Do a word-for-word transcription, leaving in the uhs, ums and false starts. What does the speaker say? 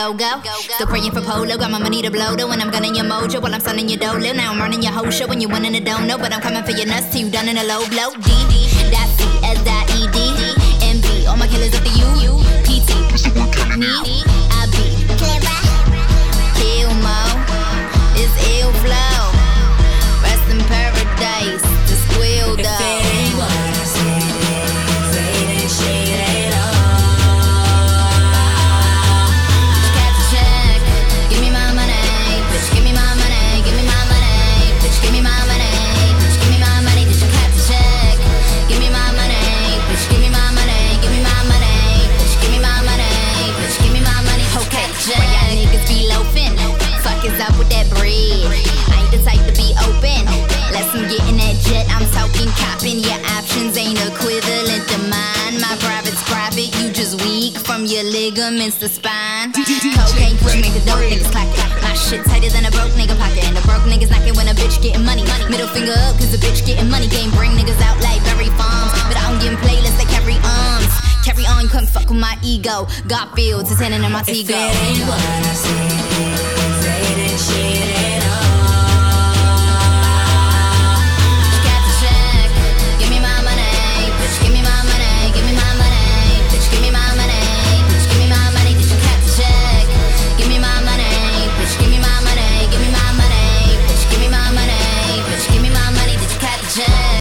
go-go. Still praying for polo, got my money to blow though. When I'm gunning your mojo while I'm selling your dolo. Now I'm running your whole show when you winning a don't know. But I'm coming for your nuts till you done in a low blow. D, that's C, S, I, E, D, M, B. All my killers up to you, P, T, me, I, B. Kill Mo, it's ill flow. Rest in paradise, the squeal though. If it ain't what I say it is, it ain't shit at all. Bitch, cut the check, give me my money. Bitch, give me my money, give me my money. Bitch, give me my money, bitch, give me my money. Bitch, cut the check, give me my money. Bitch, give me my money, give me my money. Bitch, give me my money, bitch, give me my money. Okay, why y'all niggas be loafing? Fuck is up with that bread? I ain't the type to be open. Let's get in that jet, I'm talking copping. Your options ain't equivalent to mine. My private's private, you just weak from your ligaments to spine. Cocaine push make the dope niggas clack. My shit tighter than a broke nigga pocket. And the broke niggas knocking when a bitch getting money. Middle finger up cause the bitch getting money. Game bring niggas out like berry farms. But I don't give playlists, they carry arms. Carry on, you couldn't fuck with my ego. Got fields, it's in my If T-go. it ain't what I say it is,